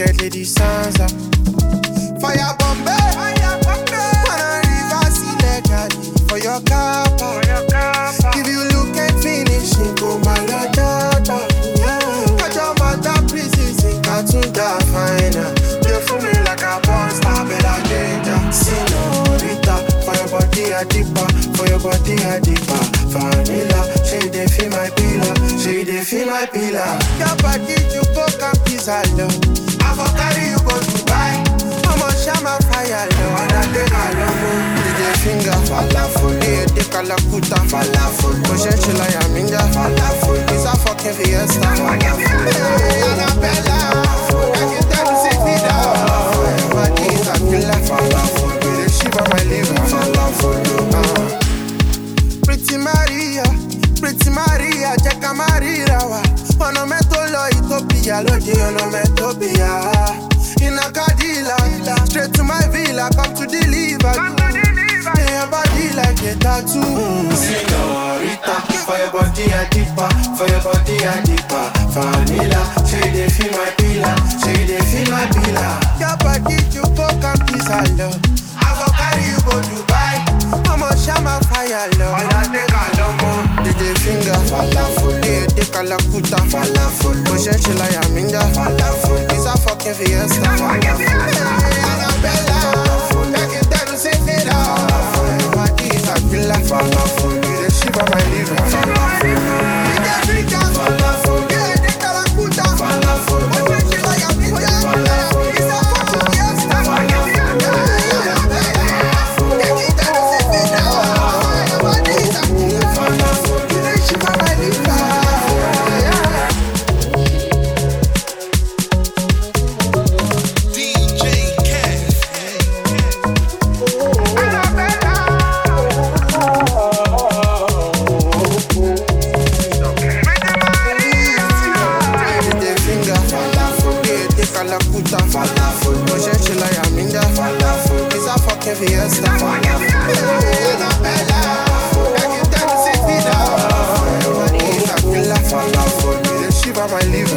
wicked lady Sansa. Fire Bombay, wanna reverse illegally for your capa. If you look and finish it, go maladada. Catch your mother prisons in Katunda Fina. You feel me like a porn star, better danger. Senorita, for your body a dipper, for your body a dipper. Vanilla, she dey feel my pillar, she dey feel my pillar. Your body you go and pizza love. I for carry you go Dubai. I'ma shama fire love. And I take a love. DJ finger, falafel. DJ kalakuta, falafel. Pochechila ya minga, falafel. It's a fucking fiesta, falafel. Annabella, I can tell you sit me down. My body is a killer, falafel. They shiver my liver, falafel. Pretty Maria, Jacka Maria, ono metolo Ethiopia, Lodi ono metopia. In a Cadillac, straight to my villa, come to deliver. Yeah, your body like a tattoo. Senorita, for your body a dipper, for your body a dipper. Vanilla, she dey feel my pillar, she dey feel my pillar. Your body you go and pizza love. I go carry you go Dubai. I'ma shama fire love. And I take a lomo. DJ finger, falafel. DJ kalakuta, falafel. Pochechila ya minga, falafel. It's a fucking fiesta, falafel. Annabella, I can tell you sit me down. My body is a killer, falafel. They shiver my liver, falafel. DJ finger, falafel. DJ kalakuta, falafel. Pochechila ya minga, falafel. It's a fucking fiesta, falafel. Fiesta, Annabella, I can tell you sit me down. My body is a killer, falafel. They shiver my liver.